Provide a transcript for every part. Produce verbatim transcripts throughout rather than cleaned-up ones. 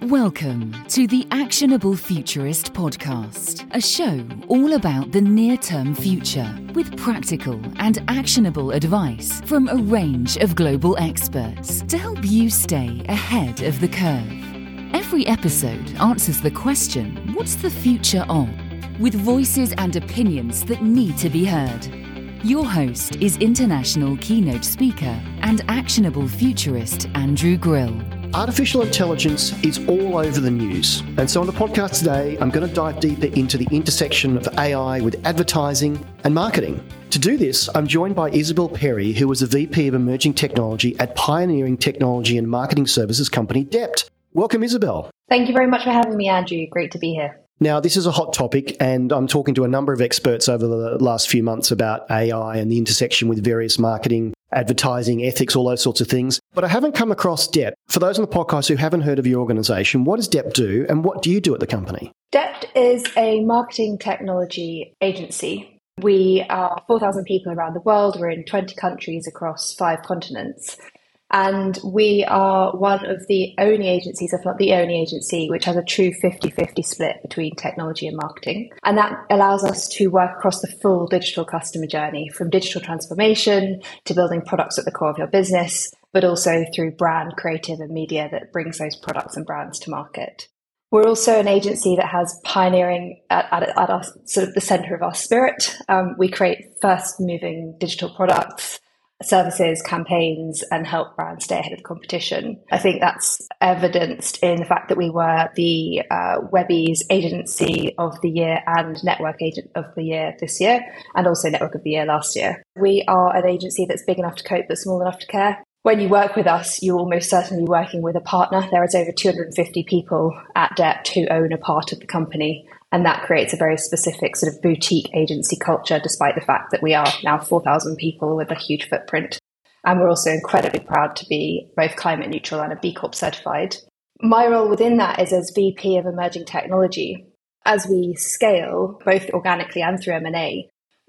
Welcome to the Actionable Futurist podcast, a show all about the near-term future with practical and actionable advice from a range of global experts to help you stay ahead of the curve. Every episode answers the question, what's the future of? With voices and opinions that need to be heard. Your host is international keynote speaker and actionable futurist Andrew Grill. Artificial intelligence is all over the news. And so on the podcast today, I'm going to dive deeper into the intersection of A I with advertising and marketing. To do this, I'm joined by Isabel Perry, who is the V P of Emerging Technology at pioneering technology and marketing services company Dept. Welcome, Isabel. Thank you very much for having me, Andrew. Great to be here. Now, this is a hot topic, and I'm talking to a number of experts over the last few months about A I and the intersection with various marketing, advertising, ethics, all those sorts of things. But I haven't come across Dept. For those on the podcast who haven't heard of your organisation, what does Dept do, and what do you do at the company? Dept is a marketing technology agency. We are four thousand people around the world. We're in twenty countries across five continents. And we are one of the only agencies, if not the only agency, which has a true fifty-fifty split between technology and marketing. And that allows us to work across the full digital customer journey, from digital transformation to building products at the core of your business, but also through brand, creative and media that brings those products and brands to market. We're also an agency that has pioneering at, at, at our, sort of the center of our spirit. Um, we create fast-moving digital products, services, campaigns, and help brands stay ahead of the competition. I think that's evidenced in the fact that we were the uh, Webby's Agency of the Year and Network Agent of the Year this year, and also Network of the Year last year. We are an agency that's big enough to cope but small enough to care. When you work with us, you're almost certainly working with a partner. There is over two hundred fifty people at Dept who own a part of the company. And that creates a very specific sort of boutique agency culture, despite the fact that we are now four thousand people with a huge footprint. And we're also incredibly proud to be both climate neutral and a B Corp certified. My role within that is as V P of Emerging Technology. As we scale, both organically and through M and A,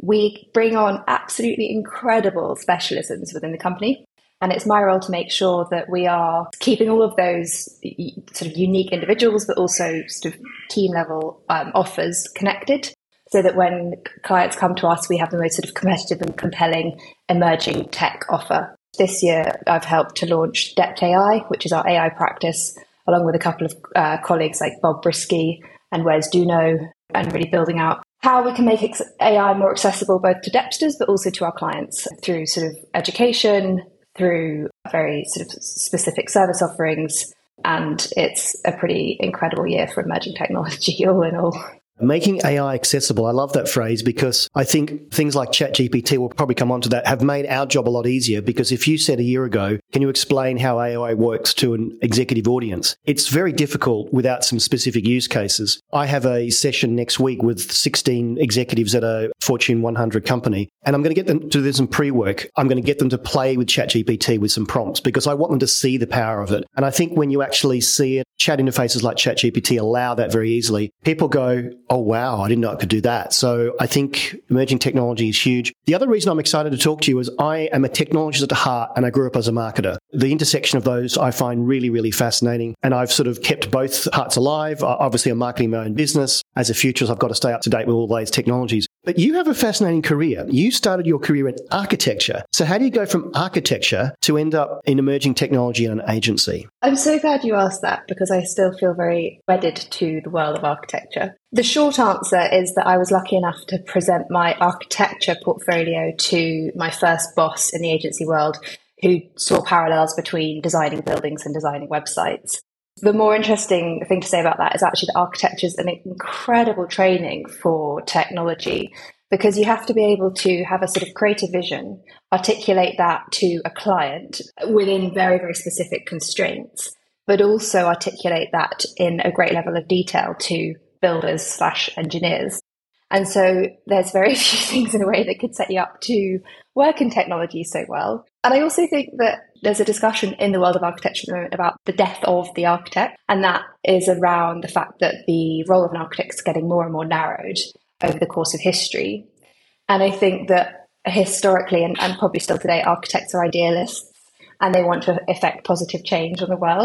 we bring on absolutely incredible specialisms within the company. And it's my role to make sure that we are keeping all of those sort of unique individuals, but also sort of team level um, offers connected, so that when clients come to us, we have the most sort of competitive and compelling emerging tech offer. This year, I've helped to launch Dept A I, which is our A I practice, along with a couple of uh, colleagues like Bob Brisky and Wes Duno, and really building out how we can make A I more accessible both to Depsters, but also to our clients through sort of education, through very sort of specific service offerings. And it's a pretty incredible year for emerging technology all in all. Making A I accessible, I love that phrase, because I think things like ChatGPT, will probably come onto that, have made our job a lot easier. Because if you said a year ago, can you explain how A I works to an executive audience? It's very difficult without some specific use cases. I have a session next week with sixteen executives at a Fortune one hundred company, and I'm going to get them to do some pre-work. I'm going to get them to play with ChatGPT with some prompts, because I want them to see the power of it. And I think when you actually see it, chat interfaces like ChatGPT allow that very easily. People go, oh, wow, I didn't know I could do that. So I think emerging technology is huge. The other reason I'm excited to talk to you is I am a technologist at heart, and I grew up as a marketer. The intersection of those I find really, really fascinating. And I've sort of kept both hearts alive. Obviously, I'm marketing my own business. As a futurist, I've got to stay up to date with all those technologies. But you have a fascinating career. You started your career in architecture. So how do you go from architecture to end up in emerging technology in an agency? I'm so glad you asked that, because I still feel very wedded to the world of architecture. The short answer is that I was lucky enough to present my architecture portfolio to my first boss in the agency world, who saw parallels between designing buildings and designing websites. The more interesting thing to say about that is actually that architecture is an incredible training for technology, because you have to be able to have a sort of creative vision, articulate that to a client within very, very specific constraints, but also articulate that in a great level of detail to builders slash engineers. And so there's very few things in a way that could set you up to work in technology so well. And I also think that there's a discussion in the world of architecture at the moment about the death of the architect. And that is around the fact that the role of an architect is getting more and more narrowed over the course of history. And I think that historically, and, and probably still today, architects are idealists, and they want to effect positive change on the world.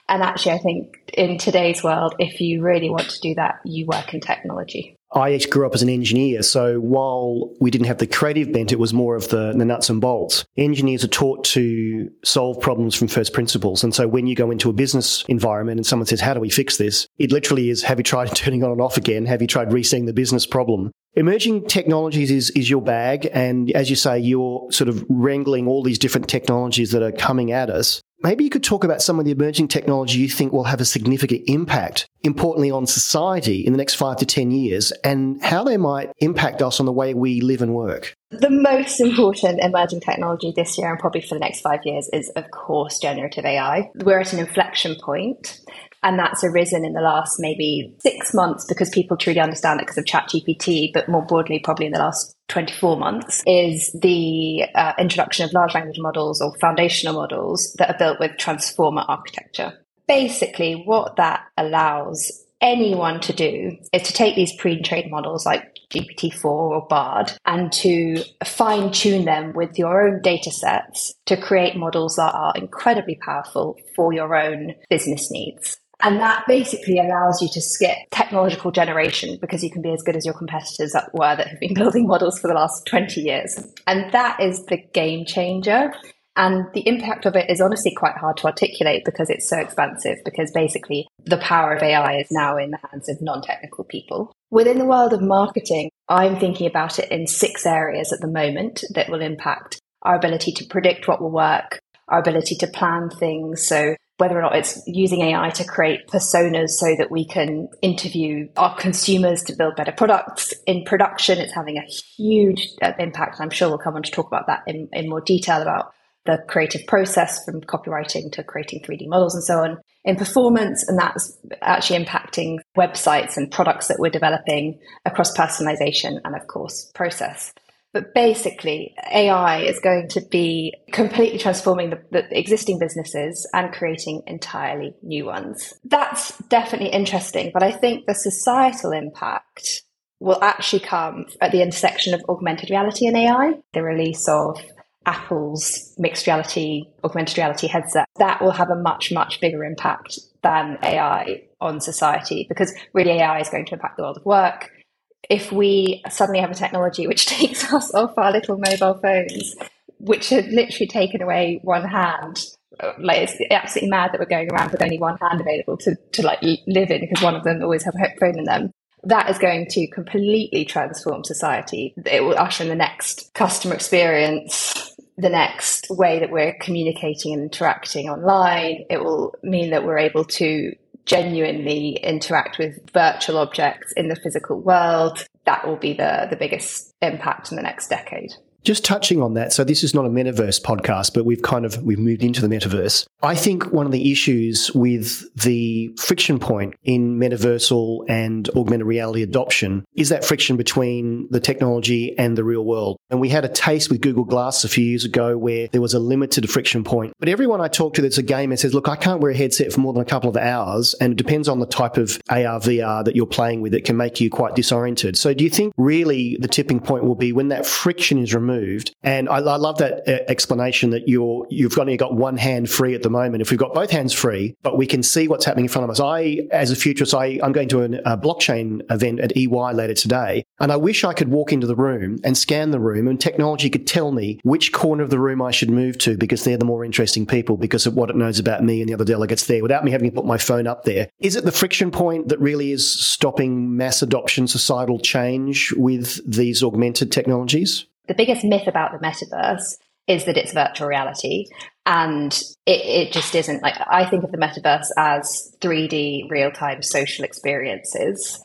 And actually, I think in today's world, if you really want to do that, you work in technology. I grew up as an engineer, so while we didn't have the creative bent, it was more of the, the nuts and bolts. Engineers are taught to solve problems from first principles. And so when you go into a business environment and someone says, how do we fix this? It literally is, have you tried turning on and off again? Have you tried resetting the business problem? Emerging technologies is, is your bag. And as you say, you're sort of wrangling all these different technologies that are coming at us. Maybe you could talk about some of the emerging technology you think will have a significant impact, importantly on society in the next five to ten years, and how they might impact us on the way we live and work. The most important emerging technology this year and probably for the next five years is, of course, generative A I. We're at an inflection point, and that's arisen in the last maybe six months because people truly understand it because of ChatGPT, but more broadly, probably in the last twenty-four months, is the uh, introduction of large language models or foundational models that are built with transformer architecture. Basically, what that allows anyone to do is to take these pre-trained models like G P T four or Bard and to fine-tune them with your own data sets to create models that are incredibly powerful for your own business needs. And that basically allows you to skip technological generation because you can be as good as your competitors that were that have been building models for the last twenty years. And that is the game changer. And the impact of it is honestly quite hard to articulate because it's so expansive, because basically the power of A I is now in the hands of non-technical people. Within the world of marketing, I'm thinking about it in six areas at the moment that will impact our ability to predict what will work, our ability to plan things. So whether or not it's using A I to create personas so that we can interview our consumers to build better products. In production, it's having a huge impact. I'm sure we'll come on to talk about that in, in more detail about the creative process from copywriting to creating three D models and so on. In performance, and that's actually impacting websites and products that we're developing across personalization and, of course, process. But basically, A I is going to be completely transforming the, the existing businesses and creating entirely new ones. That's definitely interesting, but I think the societal impact will actually come at the intersection of augmented reality and A I. The release of Apple's mixed reality, augmented reality headset, that will have a much, much bigger impact than A I on society, because really A I is going to impact the world of work. If we suddenly have a technology which takes us off our little mobile phones, which have literally taken away one hand, like it's absolutely mad that we're going around with only one hand available to, to like live in because one of them always have a phone in them. That is going to completely transform society. It will usher in the next customer experience, the next way that we're communicating and interacting online. It will mean that we're able to genuinely interact with virtual objects in the physical world. That will be the, the biggest impact in the next decade. Just touching on that, so this is not a metaverse podcast, but we've kind of, we've moved into the metaverse. I think one of the issues with the friction point in metaversal and augmented reality adoption is that friction between the technology and the real world. And we had a taste with Google Glass a few years ago where there was a limited friction point. But everyone I talk to that's a gamer says, look, I can't wear a headset for more than a couple of hours. And it depends on the type of A R, V R that you're playing with. It can make you quite disoriented. So do you think really the tipping point will be when that friction is removed? And I, I love that uh, explanation that you're, you've only got one hand free at the moment. If we've got both hands free, but we can see what's happening in front of us. I, as a futurist, I, I'm going to an, a blockchain event at E Y later today. And I wish I could walk into the room and scan the room and technology could tell me which corner of the room I should move to because they're the more interesting people because of what it knows about me and the other delegates there without me having to put my phone up there. Is it the friction point that really is stopping mass adoption, societal change with these augmented technologies? The biggest myth about the metaverse is that it's virtual reality. And it, it just isn't. Like, I think of the metaverse as three D real-time social experiences.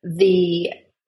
The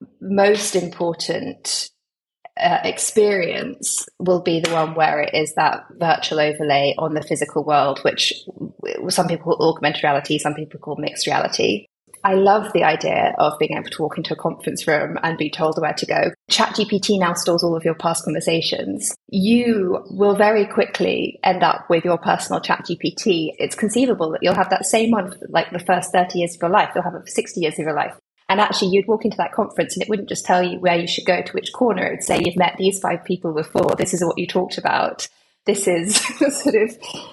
most important uh, experience will be the one where it is that virtual overlay on the physical world, which some people call augmented reality, some people call mixed reality. I love the idea of being able to walk into a conference room and be told where to go. ChatGPT now stores all of your past conversations. You will very quickly end up with your personal ChatGPT. It's conceivable that you'll have that same one for like the first thirty years of your life. You'll have it for sixty years of your life. And actually, you'd walk into that conference and it wouldn't just tell you where you should go to which corner. It would say, you've met these five people before. This is what you talked about. This is sort of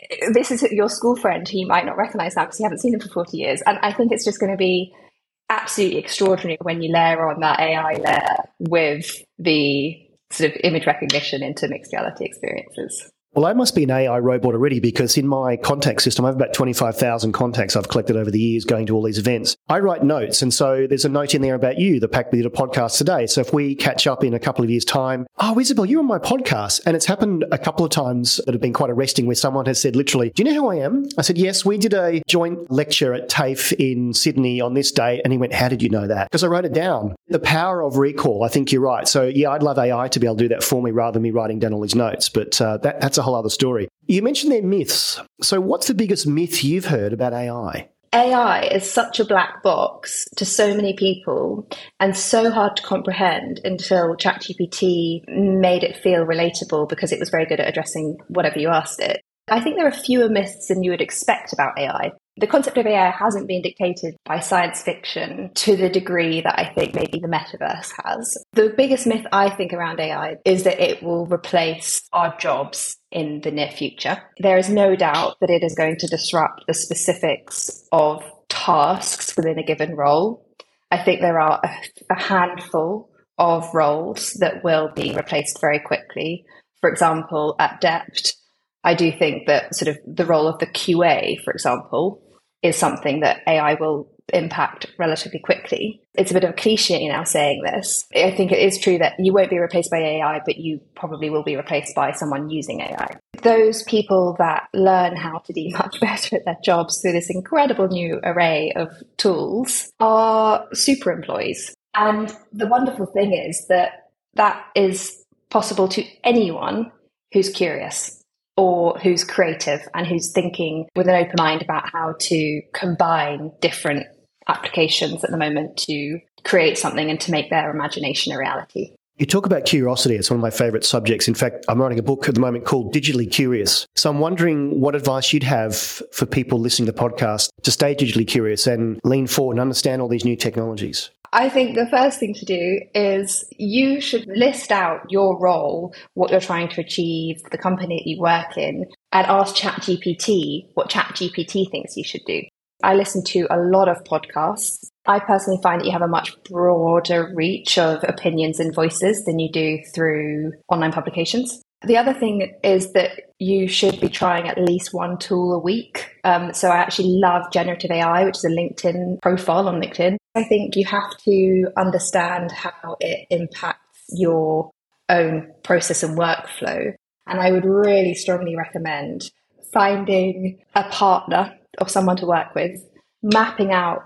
this is your school friend who you might not recognize now because you haven't seen him for forty years. And I think it's just going to be absolutely extraordinary when you layer on that A I layer with the sort of image recognition into mixed reality experiences. Well, I must be an A I robot already because in my contact system, I have about twenty-five thousand contacts I've collected over the years going to all these events. I write notes. And so there's a note in there about you, the fact that we did a podcast today. So if we catch up in a couple of years' time, oh, Isabel, you're on my podcast. And it's happened a couple of times that have been quite arresting where someone has said, literally, do you know who I am? I said, yes, we did a joint lecture at TAFE in Sydney on this day. And he went, how did you know that? Because I wrote it down. The power of recall, I think you're right. So yeah, I'd love A I to be able to do that for me rather than me writing down all these notes. But uh, that, that's a whole other story. You mentioned their myths. So what's the biggest myth you've heard about A I? A I is such a black box to so many people and so hard to comprehend until ChatGPT made it feel relatable because it was very good at addressing whatever you asked it. I think there are fewer myths than you would expect about A I. The concept of A I hasn't been dictated by science fiction to the degree that I think maybe the metaverse has. The biggest myth I think around A I is that it will replace our jobs in the near future. There is no doubt that it is going to disrupt the specifics of tasks within a given role. I think there are a, a handful of roles that will be replaced very quickly. For example, at Dept, I do think that sort of the role of the Q A, for example, is something that A I will impact relatively quickly. It's a bit of a cliche now saying this. I think it is true that you won't be replaced by A I, but you probably will be replaced by someone using A I. Those people that learn how to be much better at their jobs through this incredible new array of tools are super employees. And the wonderful thing is that that is possible to anyone who's curious, or who's creative and who's thinking with an open mind about how to combine different applications at the moment to create something and to make their imagination a reality. You talk about curiosity. It's one of my favourite subjects. In fact, I'm writing a book at the moment called Digitally Curious. So I'm wondering what advice you'd have for people listening to the podcast to stay digitally curious and lean forward and understand all these new technologies. I think the first thing to do is you should list out your role, what you're trying to achieve, the company that you work in, and ask ChatGPT what ChatGPT thinks you should do. I listen to a lot of podcasts. I personally find that you have a much broader reach of opinions and voices than you do through online publications. The other thing is that you should be trying at least one tool a week. Um, so I actually love Generative A I, which is a LinkedIn profile on LinkedIn. I think you have to understand how it impacts your own process and workflow. And I would really strongly recommend finding a partner or someone to work with, mapping out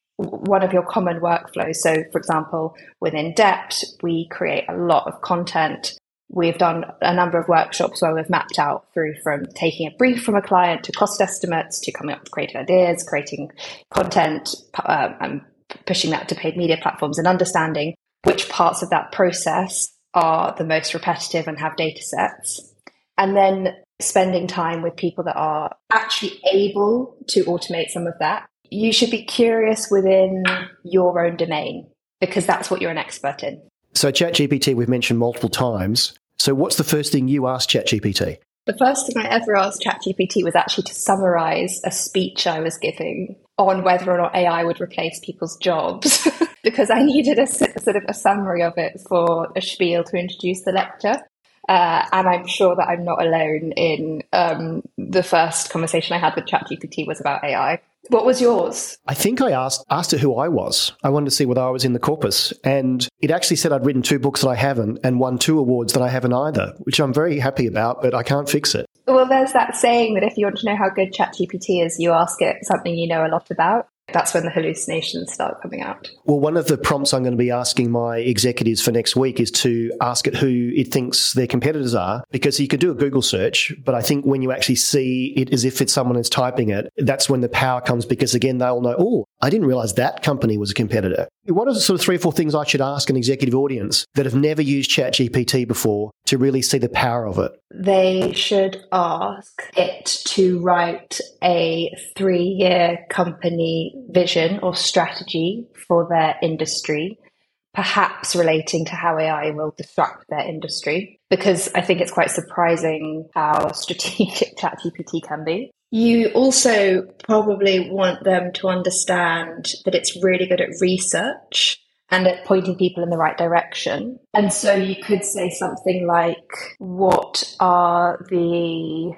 one of your common workflows. So, for example, within Dept, we create a lot of content. We've done a number of workshops where we've mapped out through from taking a brief from a client to cost estimates to coming up with creative ideas, creating content, uh, and pushing that to paid media platforms and understanding which parts of that process are the most repetitive and have data sets. And then spending time with people that are actually able to automate some of that. You should be curious within your own domain because that's what you're an expert in. So ChatGPT we've mentioned multiple times. So what's the first thing you asked ChatGPT? The first thing I ever asked ChatGPT was actually to summarize a speech I was giving on whether or not A I would replace people's jobs because I needed a sort of a summary of it for a spiel to introduce the lecture. Uh, and I'm sure that I'm not alone in um, the first conversation I had with ChatGPT was about A I. What was yours? I think I asked asked it who I was. I wanted to see whether I was in the corpus. And it actually said I'd written two books that I haven't and won two awards that I haven't either, which I'm very happy about, but I can't fix it. Well, there's that saying that if you want to know how good ChatGPT is, you ask it something you know a lot about. That's when the hallucinations start coming out. Well, one of the prompts I'm going to be asking my executives for next week is to ask it who it thinks their competitors are, because you could do a Google search, but I think when you actually see it as if it's someone who's typing it, that's when the power comes, because again, they'll know, oh, I didn't realize that company was a competitor. What are the sort of three or four things I should ask an executive audience that have never used ChatGPT before to really see the power of it? They should ask it to write a three-year company vision or strategy for their industry perhaps relating to how A I will disrupt their industry, because I think it's quite surprising how strategic ChatGPT can be. You also probably want them to understand that it's really good at research and at pointing people in the right direction. And so you could say something like, what are the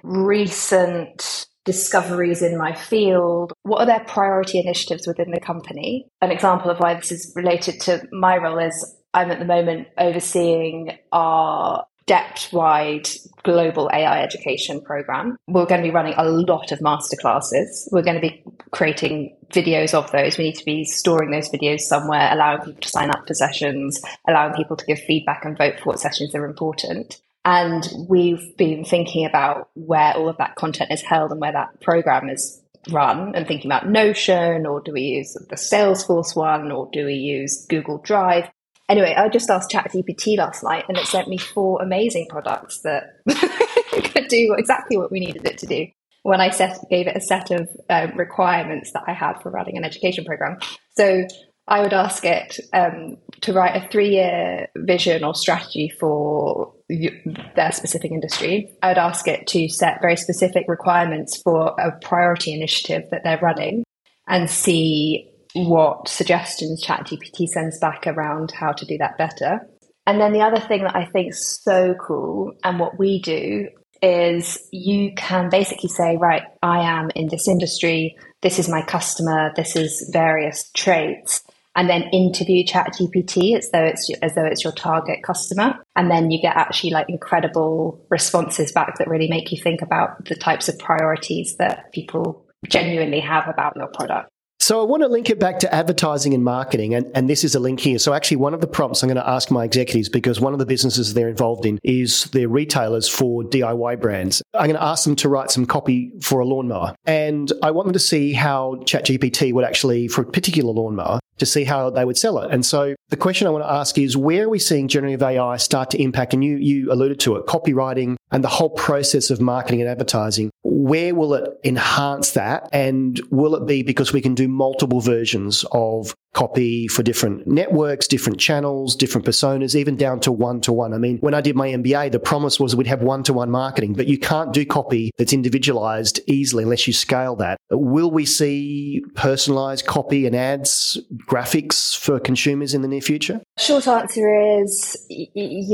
recent discoveries in my field? What are their priority initiatives within the company? An example of why this is related to my role is I'm at the moment overseeing our depth-wide global A I education program. We're going to be running a lot of masterclasses. We're going to be creating videos of those. We need to be storing those videos somewhere, allowing people to sign up for sessions, allowing people to give feedback and vote for what sessions are important. And we've been thinking about where all of that content is held and where that program is run, and thinking about Notion, or do we use the Salesforce one, or do we use Google Drive? Anyway, I just asked ChatGPT last night and it sent me four amazing products that could do exactly what we needed it to do when I set, gave it a set of um, requirements that I had for running an education program. So I would ask it um, to write a three-year vision or strategy for their specific industry. I would ask it to set very specific requirements for a priority initiative that they're running and see what suggestions ChatGPT sends back around how to do that better. And then the other thing that I think is so cool, and what we do, is you can basically say, right, I am in this industry, this is my customer, this is various traits, and then interview ChatGPT as though it's as though it's your target customer. And then you get actually like incredible responses back that really make you think about the types of priorities that people genuinely have about your product. So I want to link it back to advertising and marketing, and, and this is a link here. So actually one of the prompts I'm going to ask my executives, because one of the businesses they're involved in is they're retailers for D I Y brands. I'm going to ask them to write some copy for a lawnmower, and I want them to see how ChatGPT would actually, for a particular lawnmower, to see how they would sell it. And so the question I want to ask is, where are we seeing generative A I start to impact, and you, you alluded to it, copywriting and the whole process of marketing and advertising? Where will it enhance that? And will it be because we can do multiple versions of copy for different networks, different channels, different personas, even down to one-to-one? I mean, when I did my M B A, the promise was we'd have one-to-one marketing, but you can't do copy that's individualized easily unless you scale that. Will we see personalized copy and ads, graphics for consumers in the near future? Short answer is y-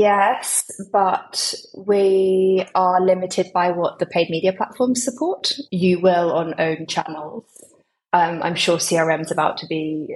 yes, but we are limited by what the paid media platforms support. You will on own channels. Um, I'm sure C R M is about to be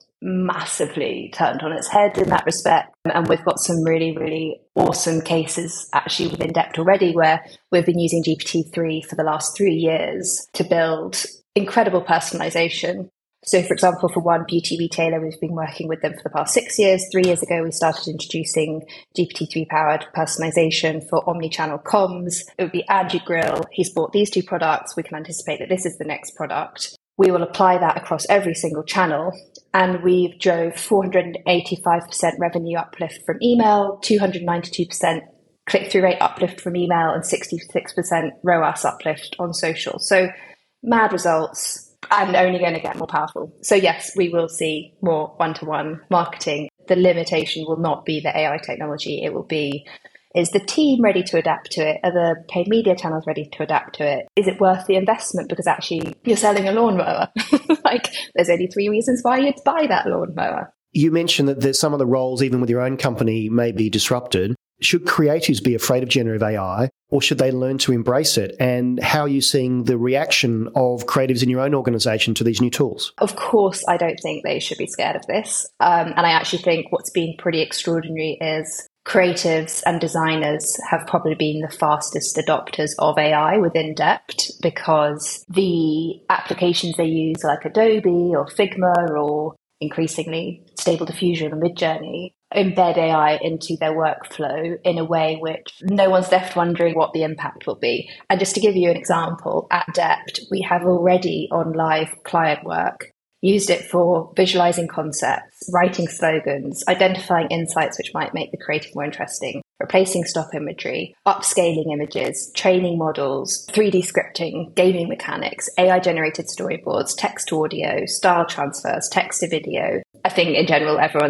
massively turned on its head in that respect. And we've got some really, really awesome cases actually within Dept already, where we've been using G P T three for the last three years to build incredible personalization. So, for example, for one beauty retailer, we've been working with them for the past six years. Three years ago, we started introducing G P T three-powered personalization for omni-channel comms. It would be Andrew Grill. He's bought these two products. We can anticipate that this is the next product. We will apply that across every single channel. And we've drove four hundred eighty-five percent revenue uplift from email, two hundred ninety-two percent click-through rate uplift from email, and sixty-six percent R O A S uplift on social. So mad results. And only going to get more powerful. So yes, we will see more one-to-one marketing. The limitation will not be the A I technology. It will be, is the team ready to adapt to it? Are the paid media channels ready to adapt to it? Is it worth the investment? Because actually you're selling a lawnmower. Like, there's only three reasons why you'd buy that lawnmower. You mentioned that there's some of the roles, even with your own company, may be disrupted. Should creatives be afraid of generative A I, or should they learn to embrace it? And how are you seeing the reaction of creatives in your own organisation to these new tools? Of course, I don't think they should be scared of this. Um, and I actually think what's been pretty extraordinary is creatives and designers have probably been the fastest adopters of A I within Dept, because the applications they use, like Adobe or Figma or increasingly Stable Diffusion or Midjourney, embed A I into their workflow in a way which no one's left wondering what the impact will be. And just to give you an example, at Dept, we have already on live client work used it for visualizing concepts, writing slogans, identifying insights which might make the creative more interesting, replacing stock imagery, upscaling images, training models, three D scripting, gaming mechanics, A I-generated storyboards, text to audio, style transfers, text to video. I think in general, everyone's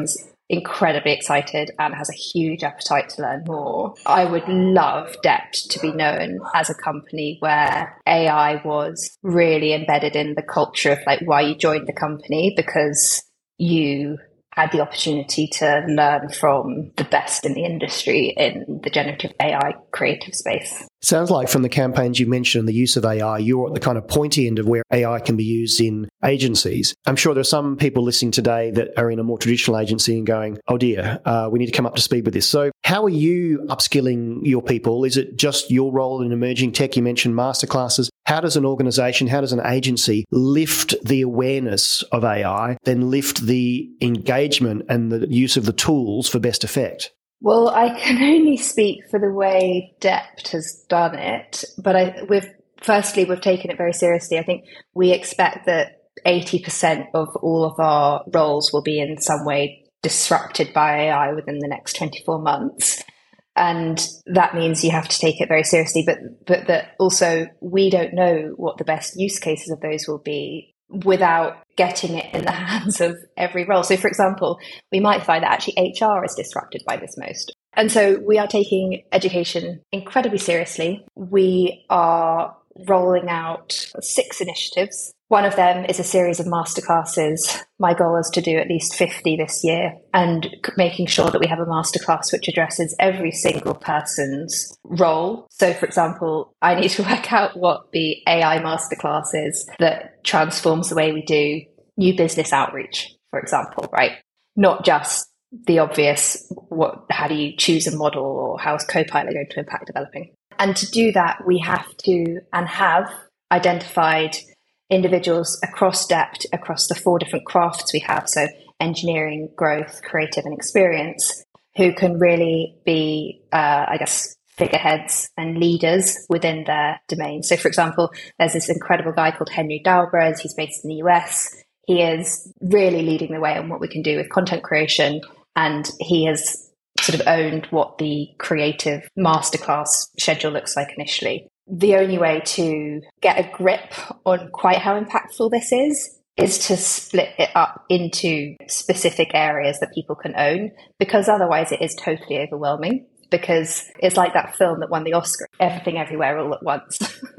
incredibly excited and has a huge appetite to learn more. I would love Dept to be known as a company where A I was really embedded in the culture of like why you joined the company, because you had the opportunity to learn from the best in the industry in the generative A I creative space. Sounds like from the campaigns you mentioned, the use of A I, you're at the kind of pointy end of where A I can be used in agencies. I'm sure there are some people listening today that are in a more traditional agency and going, oh dear, uh, we need to come up to speed with this. So how are you upskilling your people? Is it just your role in emerging tech? You mentioned masterclasses. How does an organisation, how does an agency lift the awareness of A I, then lift the engagement and the use of the tools for best effect? Well, I can only speak for the way Dept has done it, but I, we've firstly, we've taken it very seriously. I think we expect that eighty percent of all of our roles will be in some way disrupted by A I within the next twenty-four months. And that means you have to take it very seriously, but but that also we don't know what the best use cases of those will be without getting it in the hands of every role. So, for example, we might find that actually H R is disrupted by this most. And so we are taking education incredibly seriously. We are rolling out six initiatives. One of them is a series of masterclasses. My goal is to do at least fifty this year, and making sure that we have a masterclass which addresses every single person's role. So, for example, I need to work out what the A I masterclass is that transforms the way we do new business outreach, for example, right? Not just the obvious, what, how do you choose a model, or how is Copilot going to impact developing? And to do that, we have to and have identified individuals across Dept, across the four different crafts we have, so engineering, growth, creative, and experience, who can really be, uh, I guess, figureheads and leaders within their domain. So, for example, there's this incredible guy called Henry Dalbrez. He's based in the U S. He is really leading the way on what we can do with content creation, and he has sort of owned what the creative masterclass schedule looks like initially. The only way to get a grip on quite how impactful this is is to split it up into specific areas that people can own, because otherwise it is totally overwhelming, because it's like that film that won the Oscar, Everything Everywhere All at Once.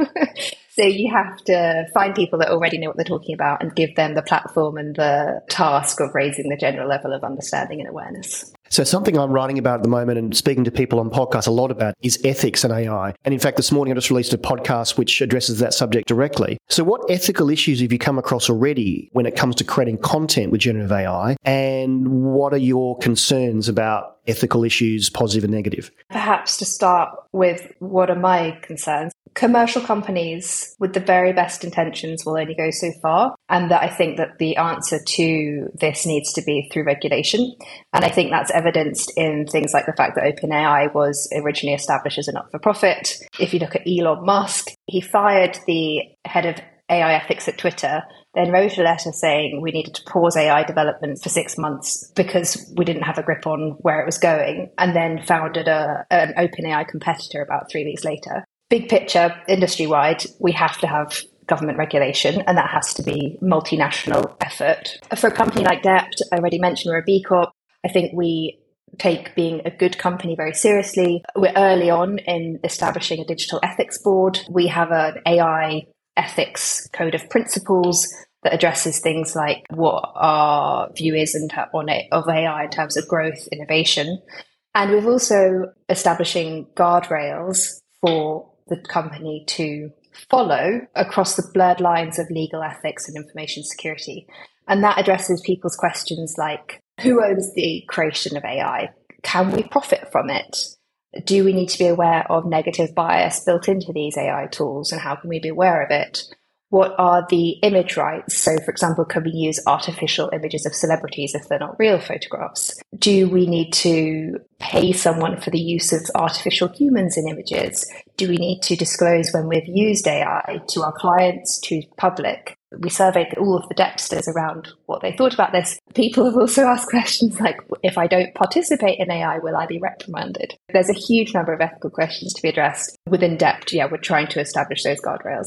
So you have to find people that already know what they're talking about and give them the platform and the task of raising the general level of understanding and awareness. So something I'm writing about at the moment and speaking to people on podcasts a lot about is ethics and A I. And in fact, this morning I just released a podcast which addresses that subject directly. So what ethical issues have you come across already when it comes to creating content with generative A I? And what are your concerns about ethical issues, positive and negative? Perhaps to start with, what are my concerns? Commercial companies with the very best intentions will only go so far, and that I think that the answer to this needs to be through regulation. And I think that's evidenced in things like the fact that OpenAI was originally established as a not-for-profit. If you look at Elon Musk, he fired the head of A I ethics at Twitter, then wrote a letter saying we needed to pause A I development for six months because we didn't have a grip on where it was going, and then founded a, an OpenAI competitor about three weeks later. Big picture, industry-wide, we have to have government regulation, and that has to be multinational effort. For a company like Dept, I already mentioned we're a B Corp. I think we take being a good company very seriously. We're early on in establishing a digital ethics board. We have an A I ethics code of principles that addresses things like what our view is in ter- on it, of A I in terms of growth, innovation. And we're also establishing guardrails for the company to follow across the blurred lines of legal ethics and information security. And that addresses people's questions like, who owns the creation of A I? Can we profit from it? Do we need to be aware of negative bias built into these A I tools, and how can we be aware of it? What are the image rights? So, for example, can we use artificial images of celebrities if they're not real photographs? Do we need to pay someone for the use of artificial humans in images? Do we need to disclose when we've used A I to our clients, to public? We surveyed all of the Deptsters around what they thought about this. People have also asked questions like, if I don't participate in A I, will I be reprimanded? There's a huge number of ethical questions to be addressed. Within Dept, yeah, we're trying to establish those guardrails.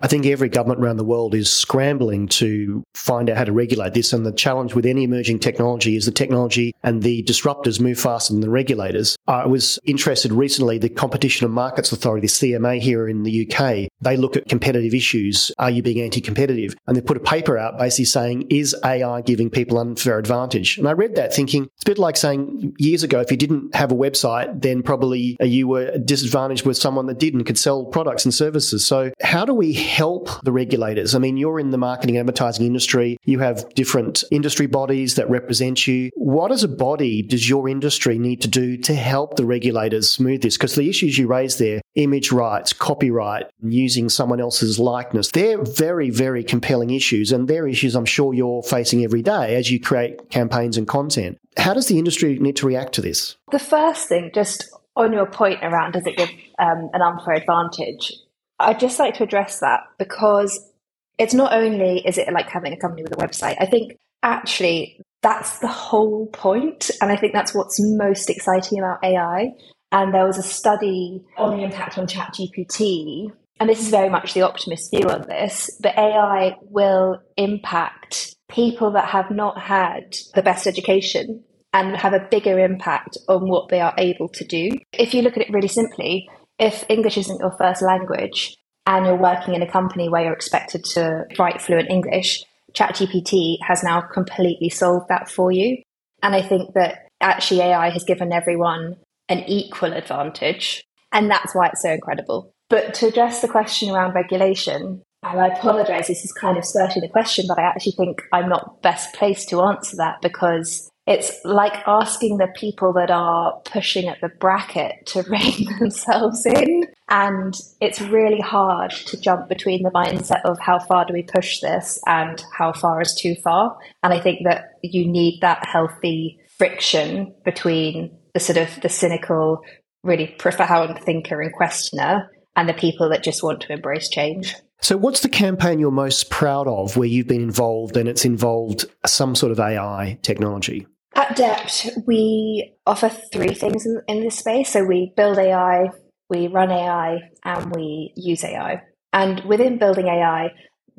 I think every government around the world is scrambling to find out how to regulate this. And the challenge with any emerging technology is the technology and the disruptors move faster than the regulators. I was interested recently, the Competition and Markets Authority, the C M A here in the U K, they look at competitive issues. Are you being anti-competitive? And they put a paper out basically saying, is A I giving people unfair advantage? And I read that thinking, it's a bit like saying years ago, if you didn't have a website, then probably you were disadvantaged with someone that did and could sell products and services. So how do we help the regulators? I mean, you're in the marketing and advertising industry. You have different industry bodies that represent you. What as a body does your industry need to do to help the regulators smooth this? Because the issues you raise there, image rights, copyright, using someone else's likeness, they're very, very compelling issues. And they're issues I'm sure you're facing every day as you create campaigns and content. How does the industry need to react to this? The first thing, just on your point around does it give um, an unfair advantage, I'd just like to address that because it's not only is it like having a company with a website, I think actually that's the whole point. And I think that's what's most exciting about A I. And there was a study on the impact on ChatGPT, and this is very much the optimist view on this, but A I will impact people that have not had the best education and have a bigger impact on what they are able to do. If you look at it really simply, if English isn't your first language and you're working in a company where you're expected to write fluent English, ChatGPT has now completely solved that for you. And I think that actually A I has given everyone an equal advantage, and that's why it's so incredible. But to address the question around regulation, and I apologise, this is kind of skirting the question, but I actually think I'm not best placed to answer that because it's like asking the people that are pushing at the bracket to rein themselves in. And it's really hard to jump between the mindset of how far do we push this and how far is too far. And I think that you need that healthy friction between the sort of the cynical, really profound thinker and questioner and the people that just want to embrace change. So what's the campaign you're most proud of where you've been involved and it's involved some sort of A I technology? At Dept, we offer three things in, in this space. So we build A I, we run A I, and we use A I. And within building A I,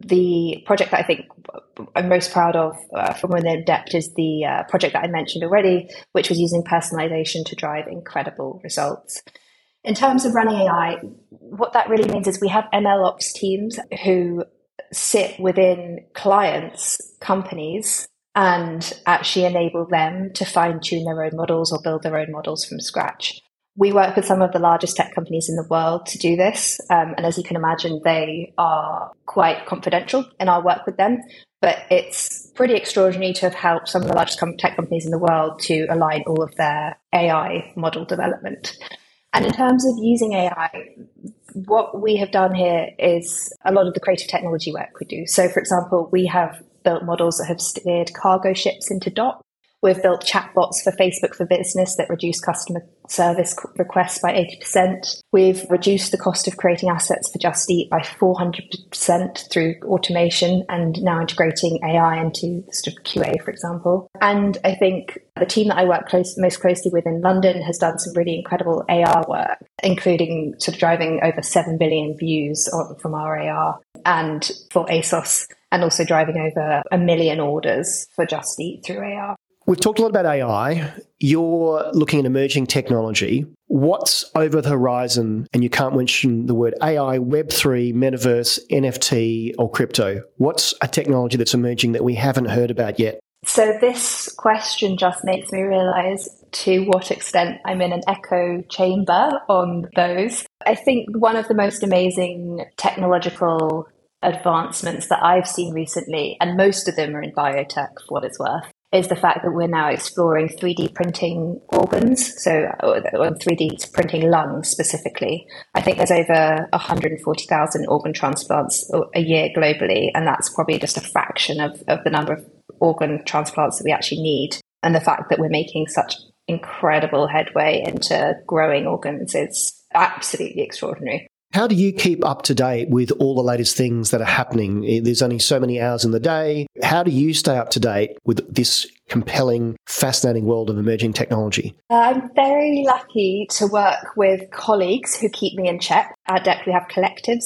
the project that I think I'm most proud of uh, from within Dept is the uh, project that I mentioned already, which was using personalization to drive incredible results. In terms of running A I, what that really means is we have M L ops teams who sit within clients' companies and actually enable them to fine-tune their own models or build their own models from scratch. We work with some of the largest tech companies in the world to do this. Um, and as you can imagine, they are quite confidential in our work with them. But it's pretty extraordinary to have helped some of the largest tech companies in the world to align all of their A I model development. And in terms of using A I, what we have done here is a lot of the creative technology work we do. So, for example, we have built models that have steered cargo ships into dock. We've built chatbots for Facebook for Business that reduce customer service requests by eighty percent. We've reduced the cost of creating assets for Just Eat by four hundred percent through automation and now integrating A I into sort of Q A, for example. And I think the team that I work close, most closely with in London has done some really incredible A R work, including sort of driving over seven billion views on, from our A R and for ASOS, and also driving over a million orders for Just Eat through A R. We've talked a lot about A I. You're looking at emerging technology. What's over the horizon? And you can't mention the word A I, Web three, Metaverse, N F T, or crypto. What's a technology that's emerging that we haven't heard about yet? So this question just makes me realise to what extent I'm in an echo chamber on those. I think one of the most amazing technological advancements that I've seen recently, and most of them are in biotech for what it's worth, is the fact that we're now exploring three D printing organs, so or three D printing lungs specifically. I think there's over one hundred forty thousand organ transplants a year globally, and that's probably just a fraction of, of the number of organ transplants that we actually need. And the fact that we're making such incredible headway into growing organs is absolutely extraordinary. How do you keep up to date with all the latest things that are happening? There's only so many hours in the day. How do you stay up to date with this compelling, fascinating world of emerging technology? I'm very lucky to work with colleagues who keep me in check. At Dept, we have collectives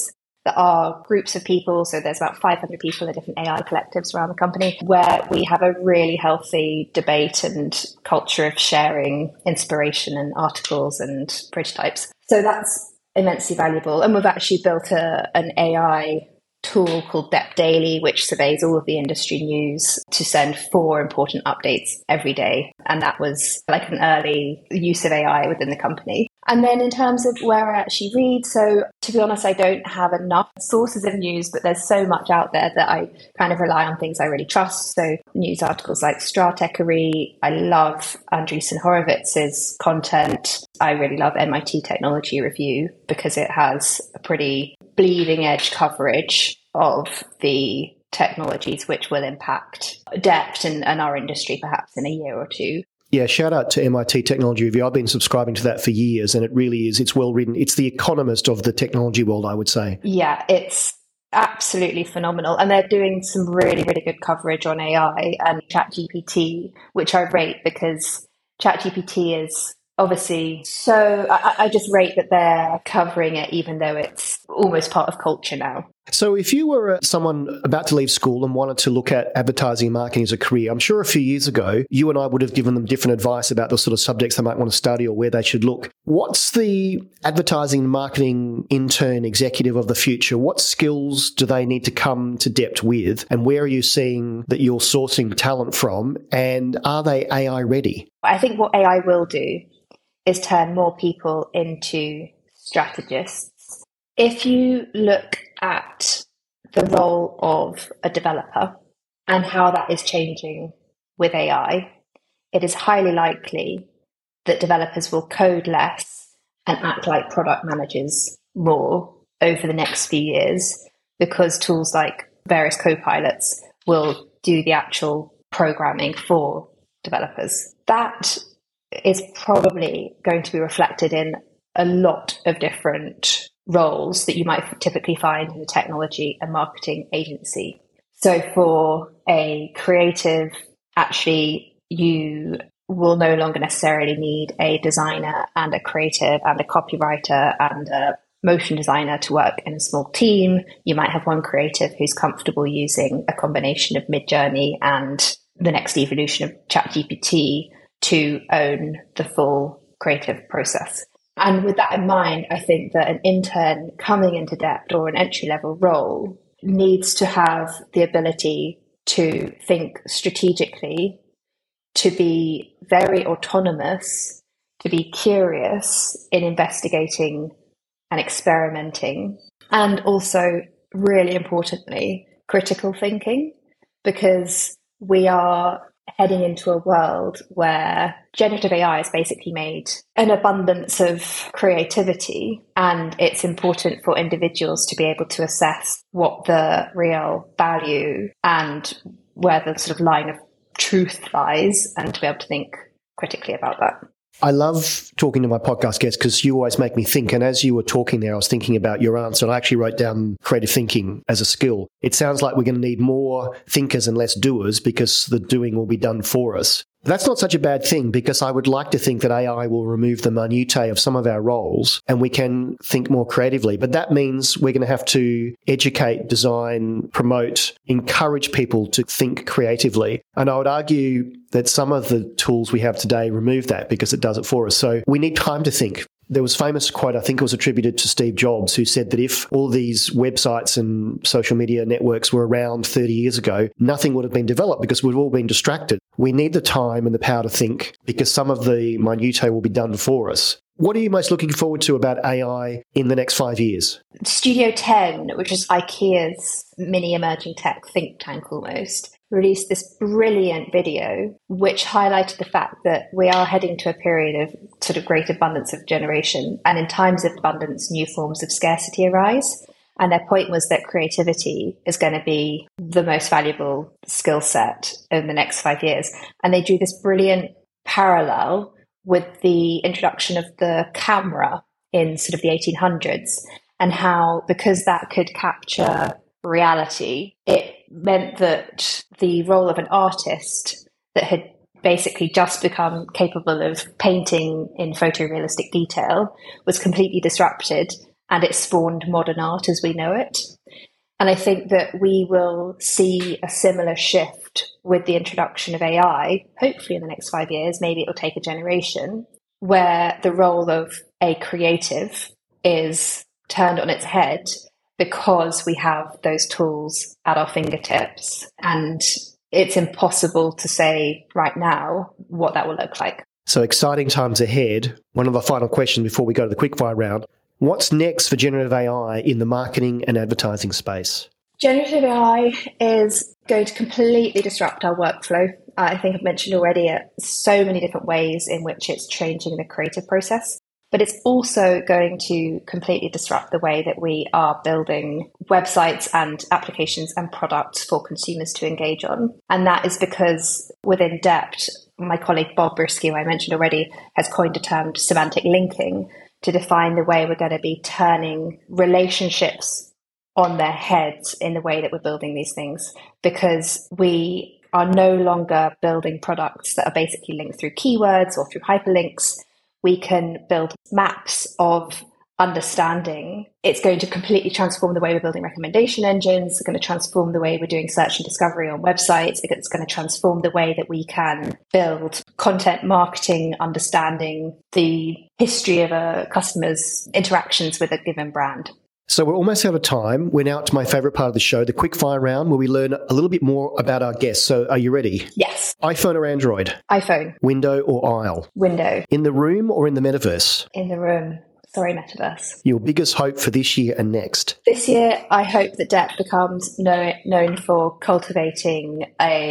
there are groups of people, so there's about five hundred people in different A I collectives around the company, where we have a really healthy debate and culture of sharing inspiration and articles and prototypes. So that's immensely valuable. And we've actually built a, an A I tool called Dept Daily, which surveys all of the industry news to send four important updates every day. And that was like an early use of A I within the company. And then in terms of where I actually read, so to be honest, I don't have enough sources of news, but there's so much out there that I kind of rely on things I really trust. So news articles like Stratechery. I love Andreessen Horowitz's content. I really love M I T Technology Review because it has a pretty bleeding edge coverage of the technologies which will impact Dept and, and our industry perhaps in a year or two. Yeah, shout out to M I T Technology Review. I've been subscribing to that for years, and it really is. It's well written. It's the Economist of the technology world, I would say. Yeah, it's absolutely phenomenal. And they're doing some really, really good coverage on A I and ChatGPT, which I rate because ChatGPT is obviously so, I, I just rate that they're covering it, even though it's almost part of culture now. So if you were uh, someone about to leave school and wanted to look at advertising and marketing as a career, I'm sure a few years ago, you and I would have given them different advice about the sort of subjects they might want to study or where they should look. What's the advertising and marketing intern executive of the future? What skills do they need to come to Dept with? And where are you seeing that you're sourcing talent from? And are they A I ready? I think what A I will do is turn more people into strategists. If you look at the role of a developer and how that is changing with A I, it is highly likely that developers will code less and act like product managers more over the next few years because tools like various co-pilots will do the actual programming for developers. That is probably going to be reflected in a lot of different roles that you might typically find in a technology and marketing agency. So for a creative, actually, you will no longer necessarily need a designer and a creative and a copywriter and a motion designer to work in a small team. You might have one creative who's comfortable using a combination of Midjourney and the next evolution of ChatGPT to own the full creative process. And with that in mind, I think that an intern coming into Dept or an entry-level role needs to have the ability to think strategically, to be very autonomous, to be curious in investigating and experimenting, and also, really importantly, critical thinking, because we are heading into a world where generative A I has basically made an abundance of creativity, and it's important for individuals to be able to assess what the real value and where the sort of line of truth lies, and to be able to think critically about that. I love talking to my podcast guests because you always make me think. And as you were talking there, I was thinking about your answer, and I actually wrote down creative thinking as a skill. It sounds like we're going to need more thinkers and less doers because the doing will be done for us. That's not such a bad thing, because I would like to think that A I will remove the minutiae of some of our roles and we can think more creatively. But that means we're going to have to educate, design, promote, encourage people to think creatively. And I would argue that some of the tools we have today remove that because it does it for us. So we need time to think. There was a famous quote, I think it was attributed to Steve Jobs, who said that if all these websites and social media networks were around thirty years ago, nothing would have been developed because we've all been distracted. We need the time and the power to think because some of the minutiae will be done for us. What are you most looking forward to about A I in the next five years? Studio ten, which is IKEA's mini emerging tech think tank almost, released this brilliant video which highlighted the fact that we are heading to a period of sort of great abundance of generation, and in times of abundance, new forms of scarcity arise. And their point was that creativity is going to be the most valuable skill set in the next five years. And they drew this brilliant parallel with the introduction of the camera in sort of the eighteen hundreds, and how, because that could capture reality, it meant that the role of an artist that had basically just become capable of painting in photorealistic detail was completely disrupted, and it spawned modern art as we know it. And I think that we will see a similar shift with the introduction of A I, hopefully in the next five years, maybe it'll take a generation, where the role of a creative is turned on its head because we have those tools at our fingertips. And it's impossible to say right now what that will look like. So exciting times ahead. One of the final questions before we go to the quickfire round. What's next for generative A I in the marketing and advertising space? Generative A I is going to completely disrupt our workflow. Uh, I think I've mentioned already uh, so many different ways in which it's changing the creative process. But it's also going to completely disrupt the way that we are building websites and applications and products for consumers to engage on. And that is because within Dept, my colleague Bob Brisky, who I mentioned already, has coined a term semantic linking to define the way we're going to be turning relationships on their heads in the way that we're building these things, because we are no longer building products that are basically linked through keywords or through hyperlinks. We can build maps of understanding. It's going to completely transform the way we're building recommendation engines. It's going to transform the way we're doing search and discovery on websites. It's going to transform the way that we can build content marketing, understanding the history of a customer's interactions with a given brand. So we're almost out of time. We're now to my favourite part of the show, the quickfire round, where we learn a little bit more about our guests. So are you ready? Yes. iPhone or Android? iPhone. Window or aisle? Window. In the room or in the metaverse? In the room. Sorry, metaverse. Your biggest hope for this year and next? This year, I hope that Dept becomes know, known for cultivating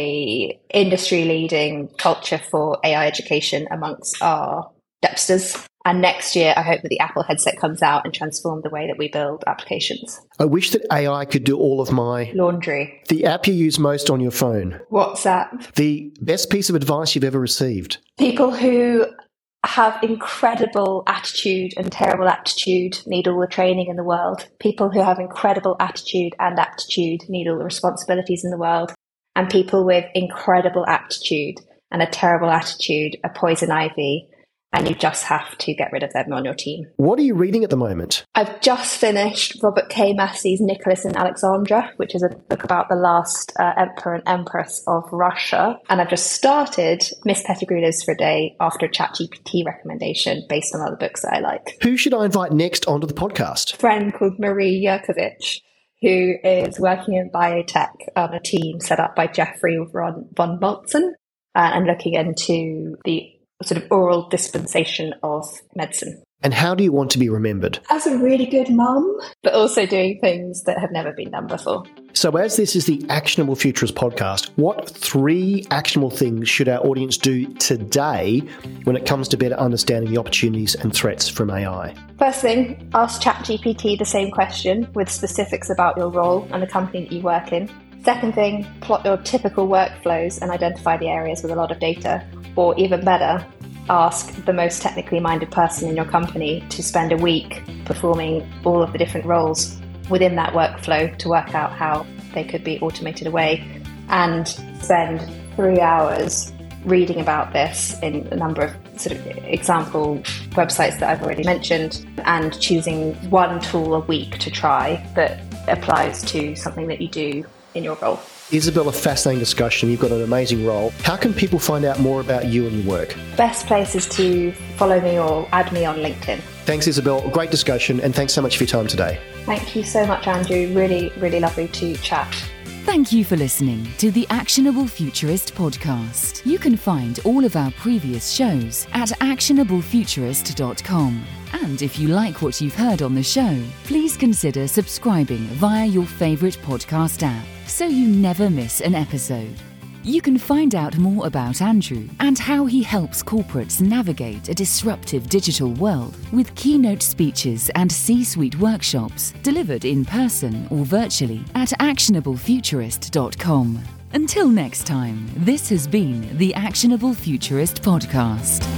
a industry-leading culture for A I education amongst our Depsters. And next year, I hope that the Apple headset comes out and transforms the way that we build applications. I wish that A I could do all of my... Laundry. The app you use most on your phone? WhatsApp. The best piece of advice you've ever received? People who have incredible attitude and terrible aptitude need all the training in the world. People who have incredible attitude and aptitude need all the responsibilities in the world. And people with incredible aptitude and a terrible attitude are poison ivy. And you just have to get rid of them on your team. What are you reading at the moment? I've just finished Robert K. Massey's Nicholas and Alexandra, which is a book about the last uh, emperor and empress of Russia. And I've just started Miss Pettigrew's for a Day after a ChatGPT recommendation based on other books that I like. Who should I invite next onto the podcast? A friend called Marie Yurkovich, who is working in biotech on a team set up by Jeffrey von Moltzen uh, and looking into the sort of oral dispensation of medicine. And how do you want to be remembered? As a really good mum, but also doing things that have never been done before. So as this is the Actionable Futurist podcast, what three actionable things should our audience do today when it comes to better understanding the opportunities and threats from A I? First thing, ask ChatGPT the same question with specifics about your role and the company that you work in. Second thing, plot your typical workflows and identify the areas with a lot of data. Or even better, ask the most technically minded person in your company to spend a week performing all of the different roles within that workflow to work out how they could be automated away, and spend three hours reading about this in a number of sort of example websites that I've already mentioned, and choosing one tool a week to try that applies to something that you do in your role. Isabel, a fascinating discussion. You've got an amazing role. How can people find out more about you and your work? Best place is to follow me or add me on LinkedIn. Thanks, Isabel. Great discussion, and thanks so much for your time today. Thank you so much, Andrew. Really, really lovely to chat. Thank you for listening to the Actionable Futurist podcast. You can find all of our previous shows at actionable futurist dot com. And if you like what you've heard on the show, please consider subscribing via your favourite podcast app so you never miss an episode. You can find out more about Andrew and how he helps corporates navigate a disruptive digital world with keynote speeches and C-suite workshops delivered in person or virtually at actionable futurist dot com. Until next time, this has been the Actionable Futurist podcast.